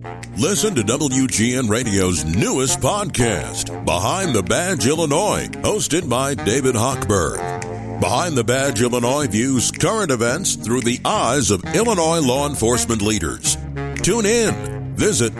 Listen to WGN Radio's newest podcast, Behind the Badge Illinois, hosted by David Hochberg. Behind the Badge Illinois views current events through the eyes of Illinois law enforcement leaders. Tune in. Visit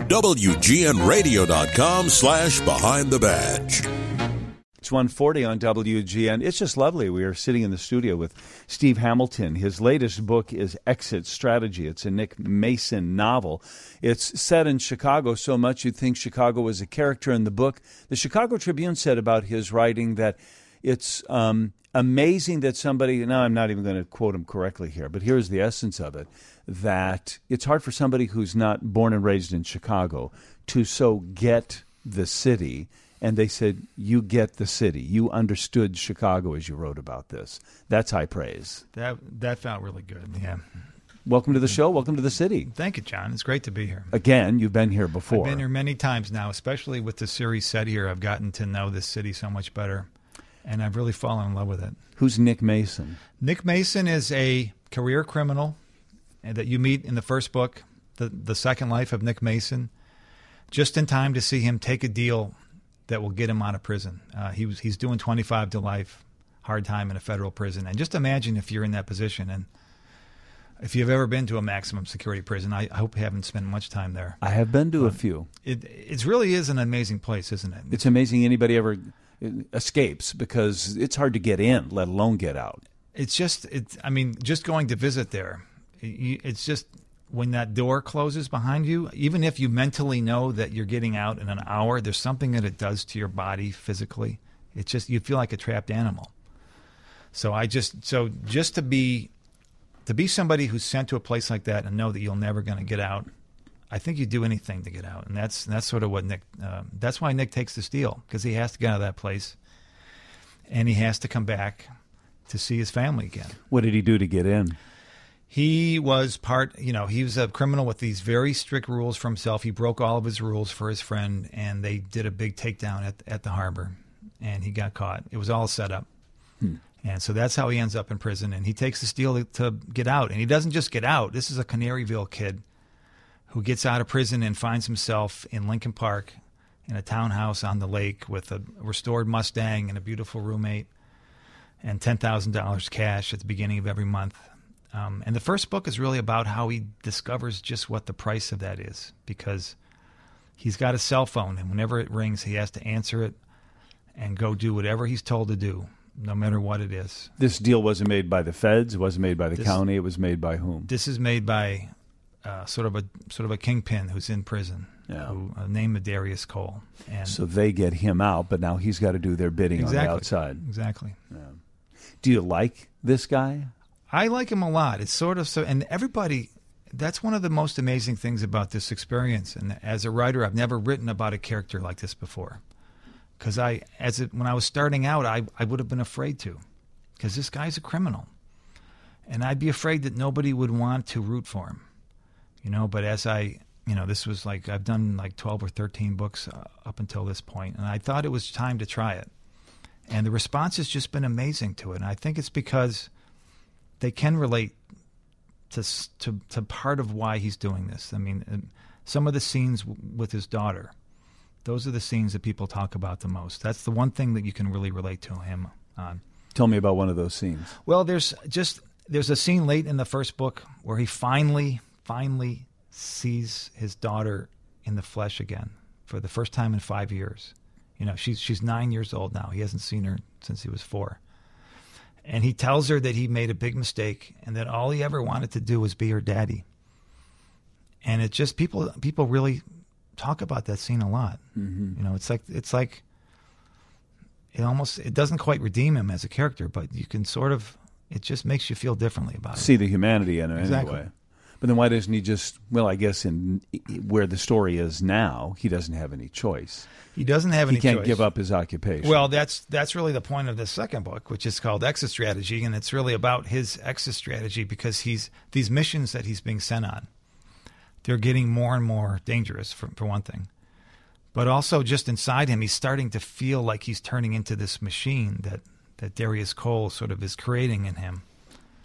WGNradio.com/Behind the Badge. It's 1:40 on WGN. It's just lovely. We are sitting in the studio with Steve Hamilton. His latest book is Exit Strategy. It's a Nick Mason novel. It's set in Chicago so much you'd think Chicago was a character in the book. The Chicago Tribune said about his writing that it's amazing that somebody, now I'm not even going to quote him correctly here, but here's the essence of it, that it's hard for somebody who's not born and raised in Chicago to so get the city. And they said, you get the city. You understood Chicago as you wrote about this. That's high praise. That felt really good, yeah. Welcome to the show. Welcome to the city. Thank you, John. It's great to be here. Again, you've been here before. I've been here many times now, especially with the series set here. I've gotten to know this city so much better, and I've really fallen in love with it. Who's Nick Mason? Nick Mason is a career criminal that you meet in the first book, The Second Life of Nick Mason, just in time to see him take a deal that will get him out of prison. He's doing 25 to life, hard time in a federal prison. And just imagine if you're in that position. And if you've ever been to a maximum security prison, I hope you haven't spent much time there. I have been to a few. It really is an amazing place, isn't it? It's amazing anybody ever escapes, because it's hard to get in, let alone get out. Just going to visit there, it's just, when that door closes behind you, even if you mentally know that you're getting out in an hour, there's something that it does to your body physically. It's just, you feel like a trapped animal. So just to be somebody who's sent to a place like that and know that you're never going to get out, I think you'd do anything to get out. And that's sort of what Nick, that's why Nick takes this deal, because he has to get out of that place and he has to come back to see his family again. What did he do to get in? He was he was a criminal with these very strict rules for himself. He broke all of his rules for his friend, and they did a big takedown at the harbor, and he got caught. It was all set up. And so that's how he ends up in prison, and he takes this deal to get out. And he doesn't just get out. This is a Canaryville kid who gets out of prison and finds himself in Lincoln Park in a townhouse on the lake with a restored Mustang and a beautiful roommate and $10,000 cash at the beginning of every month. And the first book is really about how he discovers just what the price of that is, because he's got a cell phone, and whenever it rings, he has to answer it and go do whatever he's told to do, no matter what it is. This deal wasn't made by the feds. It wasn't made by the county. It was made by whom? This is made by sort of a kingpin who's in prison, who named Darius Cole. And so they get him out, but now he's got to do their bidding on the outside. Exactly. Yeah. Do you like this guy? I like him a lot. It's sort of so, and everybody, that's one of the most amazing things about this experience. And as a writer, I've never written about a character like this before. Because when I was starting out, I would have been afraid to, because this guy's a criminal. And I'd be afraid that nobody would want to root for him. But as this was I've done 12 or 13 books up until this point, and I thought it was time to try it. And the response has just been amazing to it. And I think it's because they can relate to part of why he's doing this. I mean, some of the scenes with his daughter, those are the scenes that people talk about the most. That's the one thing that you can really relate to him on. Tell me about one of those scenes. Well, there's a scene late in the first book where he finally sees his daughter in the flesh again for the first time in 5 years. She's 9 years old now. He hasn't seen her since he was 4. And he tells her that he made a big mistake and that all he ever wanted to do was be her daddy. And it just, people really talk about that scene a lot. Mm-hmm. It's like it doesn't quite redeem him as a character, but you can it just makes you feel differently about it. See the humanity in it exactly. Anyway. But then why doesn't he just, I guess in where the story is now, he doesn't have any choice. He doesn't have any choice. He can't give up his occupation. Well, that's really the point of the second book, which is called Exit Strategy, and it's really about his exit strategy, because these missions that he's being sent on, they're getting more and more dangerous, for one thing. But also just inside him, he's starting to feel like he's turning into this machine that Darius Cole sort of is creating in him.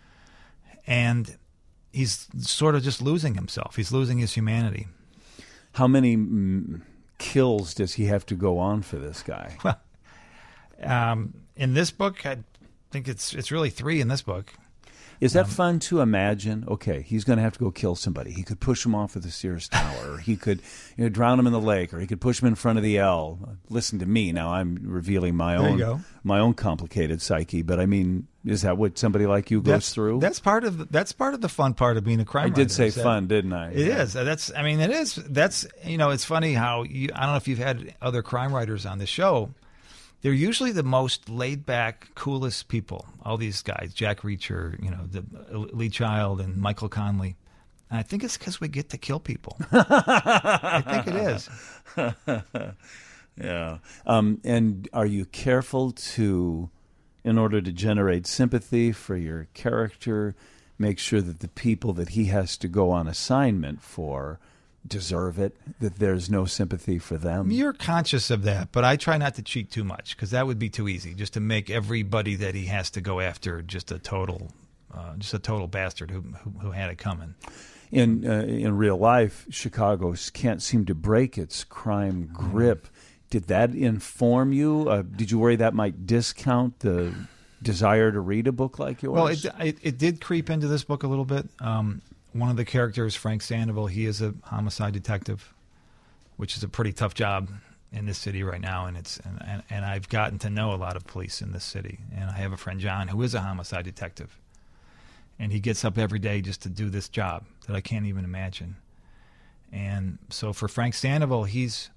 And he's sort of just losing himself. He's losing his humanity. How many kills does he have to go on for this guy? Well, in this book, I think it's really 3 in this book. Is that fun to imagine? Okay, he's going to have to go kill somebody. He could push him off of the Sears Tower, or he could drown him in the lake, or he could push him in front of the L. Listen to me now; I'm revealing my own complicated psyche. But I mean, is that what somebody like you goes through? That's part of the fun part of being a crime writer. I did say fun, didn't I? It is. It is. That's it's funny how I don't know if you've had other crime writers on the show. They're usually the most laid-back, coolest people. All these guys, Jack Reacher, Lee Child, and Michael Conley. And I think it's because we get to kill people. I think it is. Yeah. And are you careful in order to generate sympathy for your character, make sure that the people that he has to go on assignment for deserve it, that there's no sympathy for them? You're conscious of that, but I try not to cheat too much because that would be too easy, just to make everybody that he has to go after just a total bastard who had it coming. In real life, Chicago can't seem to break its crime grip. Did that inform you? Did you worry that might discount the desire to read a book like yours? Well, it did creep into this book a little bit. One of the characters, Frank Sandoval, he is a homicide detective, which is a pretty tough job in this city right now. And I've gotten to know a lot of police in this city. And I have a friend, John, who is a homicide detective. And he gets up every day just to do this job that I can't even imagine. And so for Frank Sandoval,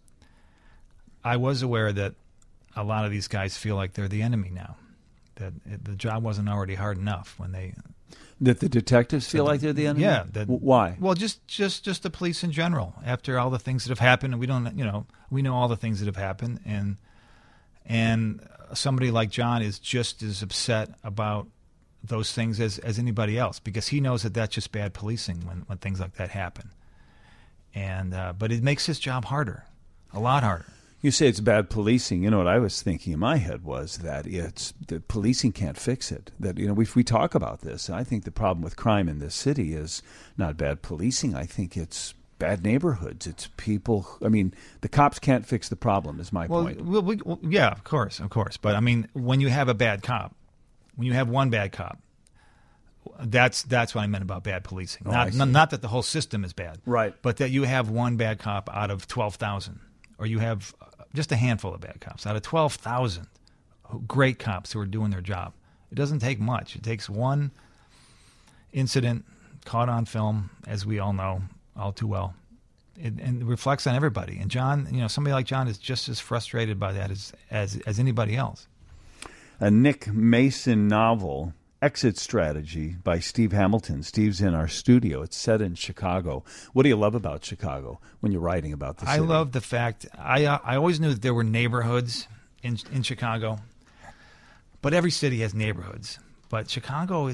I was aware that a lot of these guys feel like they're the enemy now, that the job wasn't already hard enough when they... That the detectives feel like they're the enemy? Yeah. Why? Well, just the police in general. After all the things that have happened, and we know all the things that have happened, and somebody like John is just as upset about those things as anybody else, because he knows that that's just bad policing when things like that happen. And but it makes his job harder, a lot harder. You say it's bad policing. You know what I was thinking in my head was that that policing can't fix it. That we talk about this. I think the problem with crime in this city is not bad policing. I think it's bad neighborhoods. It's people. I mean, the cops can't fix the problem. Is my point. Well, yeah, of course. But I mean, when you have a bad cop, when you have one bad cop, that's what I meant about bad policing. Not that the whole system is bad, right? But that you have one bad cop out of 12,000. Or you have just a handful of bad cops out of 12,000 great cops who are doing their job. It doesn't take much. It takes one incident caught on film, as we all know all too well. And it reflects on everybody. And John, somebody like John is just as frustrated by that as anybody else. A Nick Mason novel, Exit Strategy, by Steve Hamilton. Steve's in our studio. It's set in Chicago. What do you love about Chicago when you're writing about the city? I love the fact I always knew that there were neighborhoods in Chicago, but every city has neighborhoods. But Chicago,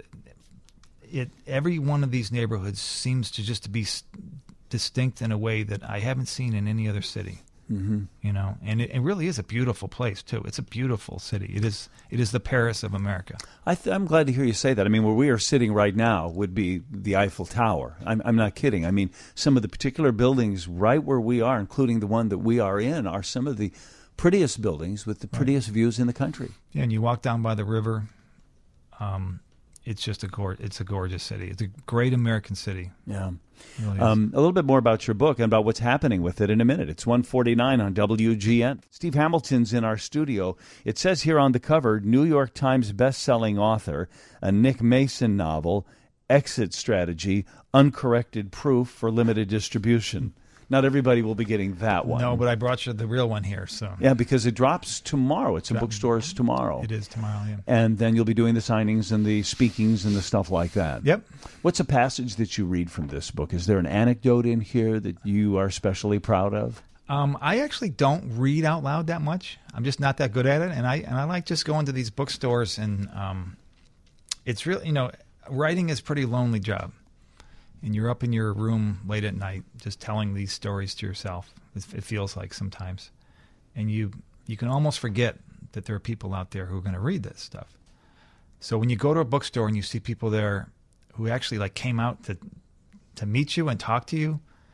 every one of these neighborhoods seems to just be distinct in a way that I haven't seen in any other city. Mm-hmm. And it really is a beautiful place too. It's a beautiful city. It is the Paris of America. I'm glad to hear you say that. I mean, where we are sitting right now would be the Eiffel Tower. I'm not kidding. I mean, some of the particular buildings right where we are, including the one that we are in, are some of the prettiest buildings with the prettiest views in the country. Yeah, and you walk down by the river. It's just it's a gorgeous city. It's a great American city. Yeah. It really is. A little bit more about your book and about what's happening with it in a minute. It's 1:49 on WGN. Steve Hamilton's in our studio. It says here on the cover, New York Times best-selling author, a Nick Mason novel, Exit Strategy, Uncorrected Proof for Limited Distribution. Not everybody will be getting that one. No, but I brought you the real one here. So yeah, because it drops tomorrow. It's in bookstores tomorrow. It is tomorrow, yeah. And then you'll be doing the signings and the speakings and the stuff like that. Yep. What's a passage that you read from this book? Is there an anecdote in here that you are especially proud of? I actually don't read out loud that much. I'm just not that good at it, and I like just going to these bookstores and it's really writing is a pretty lonely job. And you're up in your room late at night just telling these stories to yourself, it feels like sometimes. And you can almost forget that there are people out there who are going to read this stuff. So when you go to a bookstore and you see people there who actually came out to meet you and talk to you,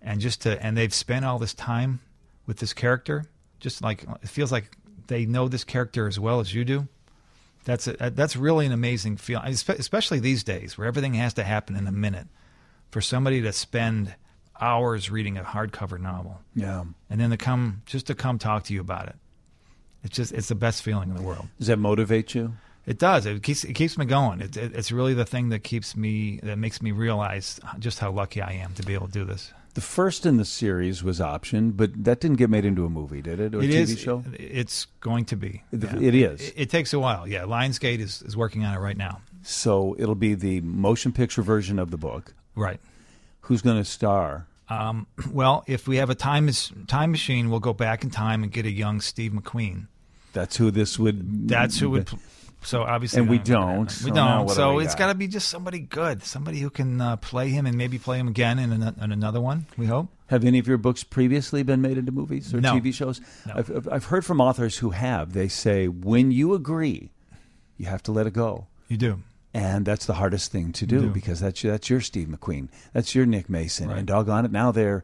and they've spent all this time with this character, just like it feels like they know this character as well as you do. That's really an amazing feeling, especially these days where everything has to happen in a minute. For somebody to spend hours reading a hardcover novel, Yeah. and then to come talk to you about it, it's the best feeling in the world. Does that motivate you? It does. It keeps me going. It's really the thing that makes me realize just how lucky I am to be able to do this. The first in the series was optioned, but that didn't get made into a movie, did it? Or a TV show? It's going to be. It is. It takes a while. Yeah, Lionsgate is working on it right now. So it'll be the motion picture version of the book. Right. Who's going to star? Well, if we have a time machine, we'll go back in time and get a young Steve McQueen. That's who this would. That's who would. So obviously, and we don't. We don't. So it's got to be just somebody good, somebody who can play him and maybe play him again in another one. We hope. Have any of your books previously been made into movies or No. TV shows? No. I've heard from authors who have. They say when you agree, you have to let it go, You do. and that's the hardest thing to do because that's your Steve McQueen, that's your Nick Mason, Right. and doggone it, now they're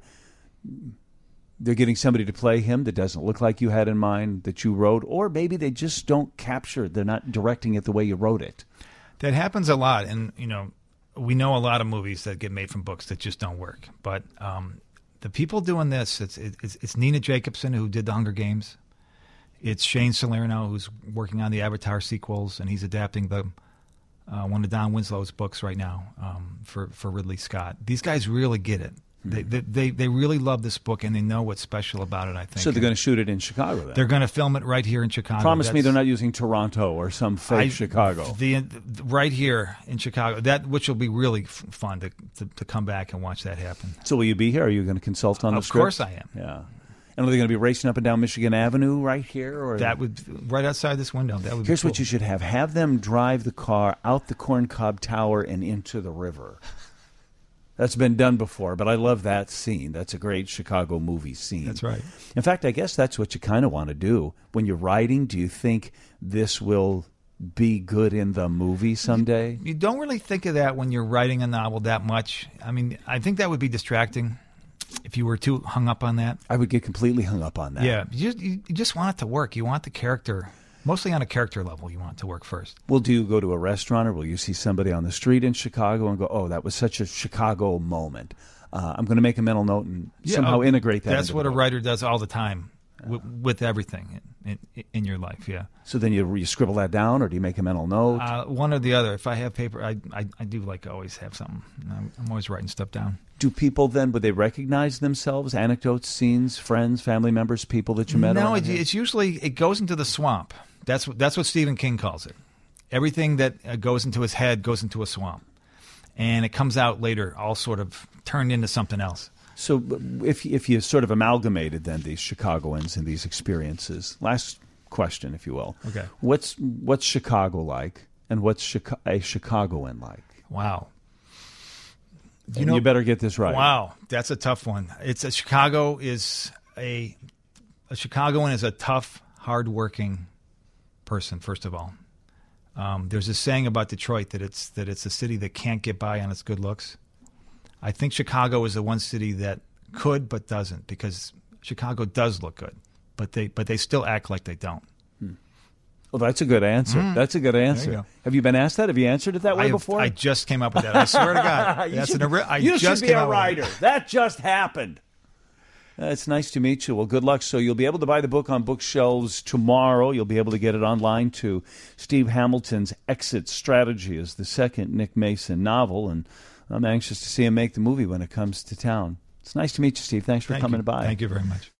getting somebody to play him that doesn't look like you had in mind, that you wrote, or maybe they just don't capture. They're not directing it the way you wrote it. That happens a lot, and we know a lot of movies that get made from books that just don't work. But the people doing this, it's Nina Jacobson who did The Hunger Games. It's Shane Salerno who's working on the Avatar sequels, and he's adapting the one of Don Winslow's books right now for Ridley Scott. These guys really get it. They really love this book, and they know what's special about it, I think. So they're going to shoot it in Chicago then? They're going to film it right here in Chicago. Promise me they're not using Toronto or some fake Chicago. Right here in Chicago, which will be really fun to come back and watch that happen. So will you be here? Are you going to consult on the script? Of course I am. Yeah. And are they going to be racing up and down Michigan Avenue right here? Or that would right outside this window. That would be Here's cool. what you should have. Have them drive the car out the Corn Cob Tower and into the river. That's been done before, but I love that scene. That's a great Chicago movie scene. That's right. In fact, I guess that's what you kind of want to do. When you're writing, do you think this will be good in the movie someday? You don't really think of that when you're writing a novel that much. I mean, I think that would be distracting if you were too hung up on that. I would get completely hung up on that. Yeah, you just want it to work. You want the character. Mostly on a character level, you want it to work first. Well, do you go to a restaurant or will you see somebody on the street in Chicago and go, oh, that was such a Chicago moment. I'm going to make a mental note and somehow integrate that. That's into what the a book. writer does all the time with everything in your life, yeah. So then you scribble that down or do you make a mental note? One or the other. If I have paper, I do like always have something. I'm always writing stuff down. Do people then, would they recognize themselves, anecdotes, scenes, friends, family members, people that you met? No, around here? it's usually, it goes into the swamp. That's what Stephen King calls it. Everything that goes into his head goes into a swamp. And it comes out later, all sort of turned into something else. So if you sort of amalgamated then these Chicagoans and these experiences, last question, if you will. Okay. What's Chicago like and what's a Chicagoan like? Wow. You better get this right. Wow, that's a tough one. Chicagoan is a tough, hardworking person, first of all. There's a saying about Detroit that it's a city that can't get by on its good looks. I think Chicago is the one city that could but doesn't, because Chicago does look good, but they still act like they don't. Well, that's a good answer. That's a good answer. go. Have you been asked that? Have you answered it that way before? I just came up with that. I swear to God. You should be a writer. That just happened. It's nice to meet you. Well, good luck. So you'll be able to buy the book on bookshelves tomorrow. You'll be able to get it online too. Steve Hamilton's Exit Strategy is the second Nick Mason novel, and I'm anxious to see him make the movie when it comes to town. It's nice to meet you, Steve. Thanks for coming by. Thank you very much.